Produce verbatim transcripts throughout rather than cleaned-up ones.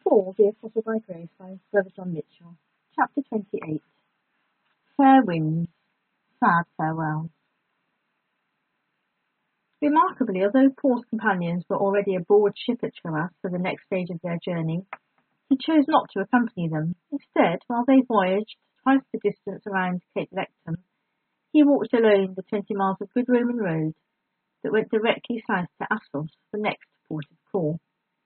Paul, the Apostle by Grace, by Brother John Mitchell. Chapter twenty-eight. Fair winds, sad farewells. Remarkably, although Paul's companions were already aboard ship at Troas for the next stage of their journey, he chose not to accompany them. Instead, while they voyaged twice the distance around Cape Lectum, he walked alone the twenty miles of good Roman road that went directly south to Assos, the next port of call.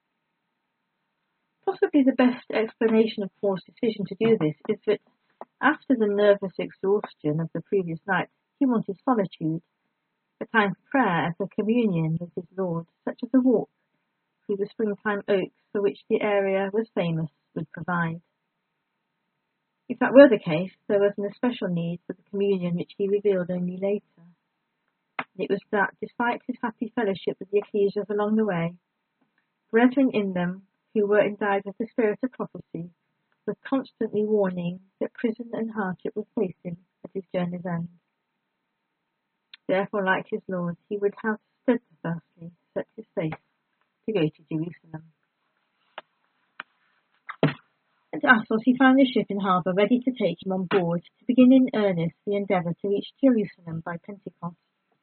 Possibly the best explanation of Paul's decision to do this is that after the nervous exhaustion of the previous night, he wanted solitude, a time for prayer and for communion with his Lord, such as a walk through the springtime oaks for which the area was famous would provide. If that were the case, there was an especial need for the communion which he revealed only later. It was that, despite his happy fellowship with the ecclesias along the way, brethren in them who were endowed with the spirit of prophecy were constantly warning that prison and hardship would face him at his journey's end. Therefore, like his Lord, he would have steadfastly set his face to go to Jerusalem. At Assos he found the ship in harbour ready to take him on board to begin in earnest the endeavour to reach Jerusalem by Pentecost.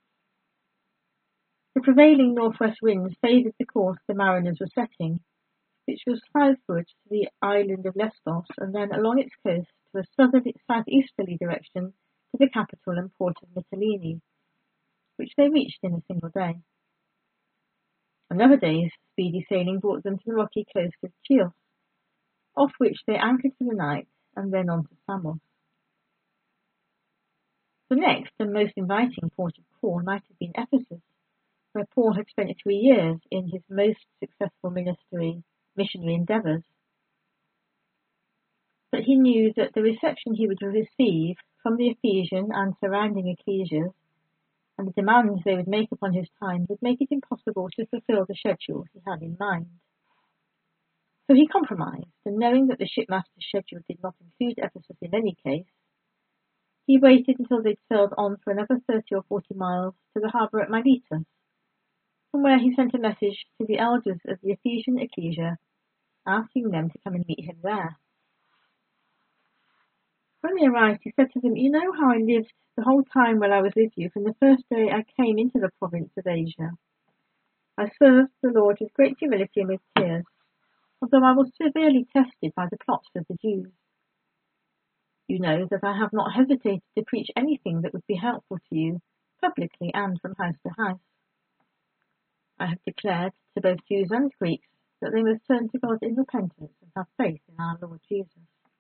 The prevailing northwest winds favoured the course the mariners were setting, which was southward to the island of Lesbos and then along its coast to a southerly, southeasterly direction to the capital and port of Mytilene, which they reached in a single day. Another day's speedy sailing brought them to the rocky coast of Chios, off which they anchored for the night and then on to Samos. The next and most inviting port of call might have been Ephesus, where Paul had spent three years in his most successful ministry, missionary endeavours. But he knew that the reception he would receive from the Ephesian and surrounding ecclesias and the demands they would make upon his time would make it impossible to fulfil the schedule he had in mind. So he compromised, and knowing that the shipmaster's schedule did not include Ephesus in any case, he waited until they'd sailed on for another thirty or forty miles to the harbour at Miletus, from where he sent a message to the elders of the Ephesian ecclesia, asking them to come and meet him there. When they arrived, he said to them, "You know how I lived the whole time while I was with you, from the first day I came into the province of Asia. I served the Lord with great humility and with tears, although I was severely tested by the plots of the Jews. You know that I have not hesitated to preach anything that would be helpful to you, publicly and from house to house. I have declared to both Jews and Greeks that they must turn to God in repentance and have faith in our Lord Jesus.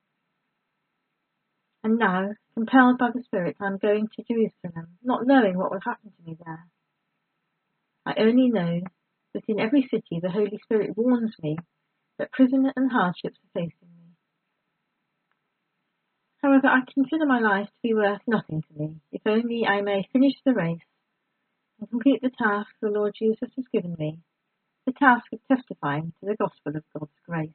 And now, compelled by the Spirit, I am going to Jerusalem, not knowing what will happen to me there. I only know that in every city the Holy Spirit warns me that prison and hardships are facing me. However, I consider my life to be worth nothing to me, if only I may finish the race and complete the task the Lord Jesus has given me, the task of testifying to the gospel of God's grace.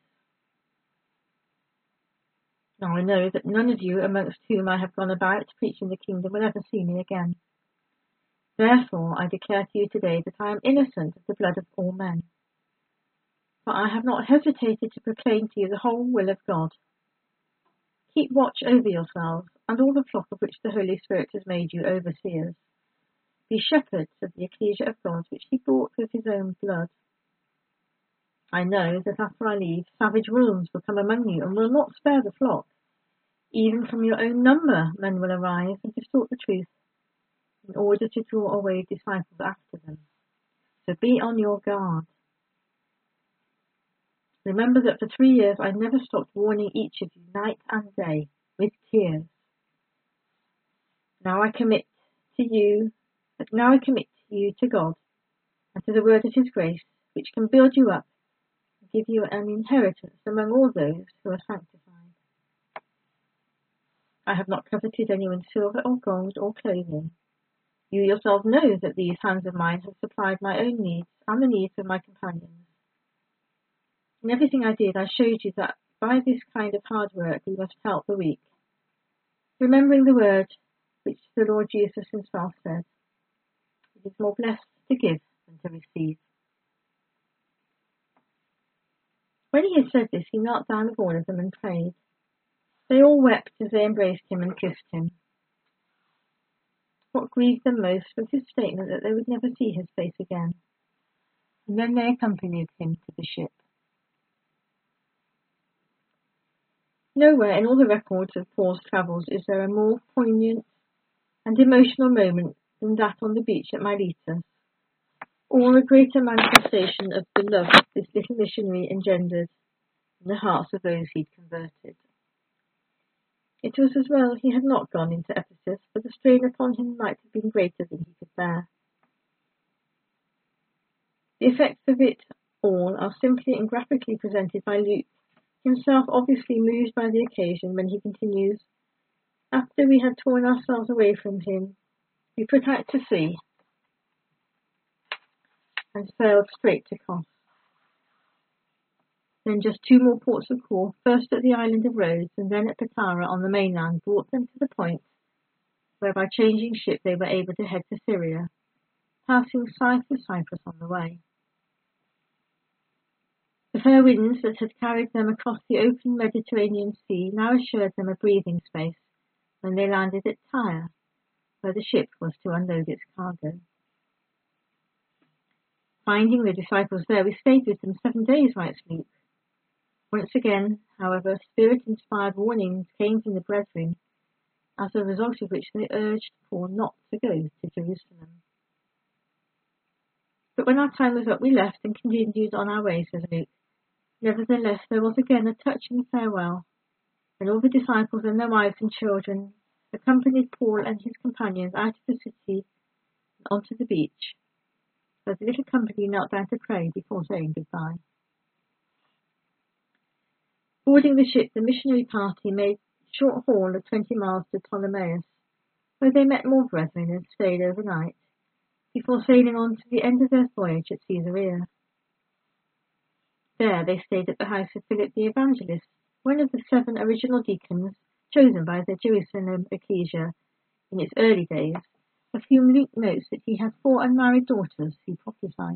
Now I know that none of you amongst whom I have gone about preaching the kingdom will ever see me again. Therefore I declare to you today that I am innocent of the blood of all men. For I have not hesitated to proclaim to you the whole will of God. Keep watch over yourselves and all the flock of which the Holy Spirit has made you overseers. Be shepherds of the ecclesia of God, which he bought with his own blood. I know that after I leave, savage wolves will come among you and will not spare the flock. Even from your own number men will arise and distort the truth, in order to draw away disciples after them. So be on your guard. Remember that for three years I never stopped warning each of you night and day with tears. Now I commit to you, now I commit you to God and to the word of his grace, which can build you up and give you an inheritance among all those who are sanctified. I have not coveted anyone's silver or gold or clothing. You yourselves know that these hands of mine have supplied my own needs and the needs of my companions. In everything I did, I showed you that by this kind of hard work we must help the weak, remembering the word which the Lord Jesus himself said, "It is more blessed to give than to receive." When he had said this, he knelt down with all of them and prayed. They all wept as they embraced him and kissed him. What grieved them most was his statement that they would never see his face again. And then they accompanied him to the ship. Nowhere in all the records of Paul's travels is there a more poignant and emotional moment than that on the beach at Miletus, or a greater manifestation of the love this little missionary engendered in the hearts of those he'd converted. It was as well he had not gone into Ephesus, for the strain upon him might have been greater than he could bear. The effects of it all are simply and graphically presented by Luke, himself obviously moved by the occasion, when he continues, "After we had torn ourselves away from him, we put out to sea and sailed straight to Kos. Then just two more ports of call, first at the island of Rhodes and then at Patara on the mainland, brought them to the point where by changing ship they were able to head to Syria, passing south of Cyprus on the way. The fair winds that had carried them across the open Mediterranean Sea now assured them a breathing space when they landed at Tyre, where the ship was to unload its cargo. Finding the disciples there, we stayed with them seven days, writes Luke. Once again, however, spirit-inspired warnings came from the brethren, as a result of which they urged Paul not to go to Jerusalem. But when our time was up, we left and continued on our way, says Luke. Nevertheless, there was again a touching farewell, when all the disciples and their wives and children accompanied Paul and his companions out of the city and onto the beach, where the little company knelt down to pray before saying goodbye. Boarding the ship, the missionary party made short haul of twenty miles to Ptolemais, where they met more brethren and stayed overnight, before sailing on to the end of their voyage at Caesarea. There they stayed at the house of Philip the Evangelist, one of the seven original deacons chosen by the Jerusalem ecclesia in its early days, of whom Luke notes that he had four unmarried daughters who prophesied.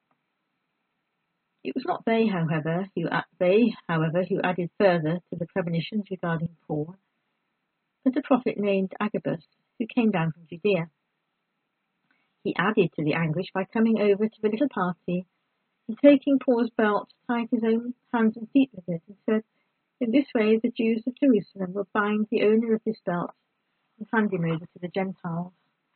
It was not they, however, who they, however, who added further to the premonitions regarding Paul, but a prophet named Agabus, who came down from Judea. He added to the anguish by coming over to the little party and taking Paul's belt, tied his own hands and feet with it, and said, "In this way the Jews of Jerusalem will bind the owner of this belt and hand him over to the Gentiles."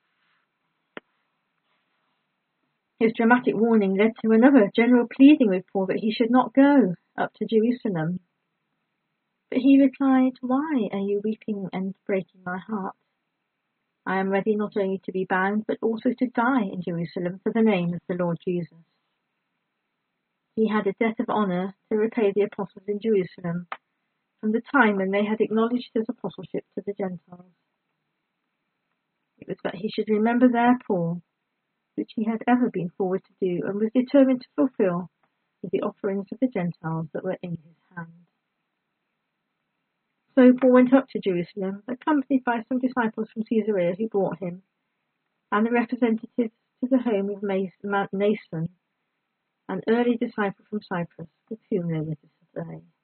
His dramatic warning led to another general pleading with Paul that he should not go up to Jerusalem. But he replied, "Why are you weeping and breaking my heart? I am ready not only to be bound, but also to die in Jerusalem for the name of the Lord Jesus." He had a debt of honour to repay the apostles in Jerusalem from the time when they had acknowledged his apostleship to the Gentiles. It was that he should remember their Paul, which he had ever been forward to do, and was determined to fulfill with the offerings of the Gentiles that were in his hand. So Paul went up to Jerusalem, accompanied by some disciples from Caesarea who brought him, and the representatives to the home of Mnason, an early disciple from Cyprus, with whom they were to stay.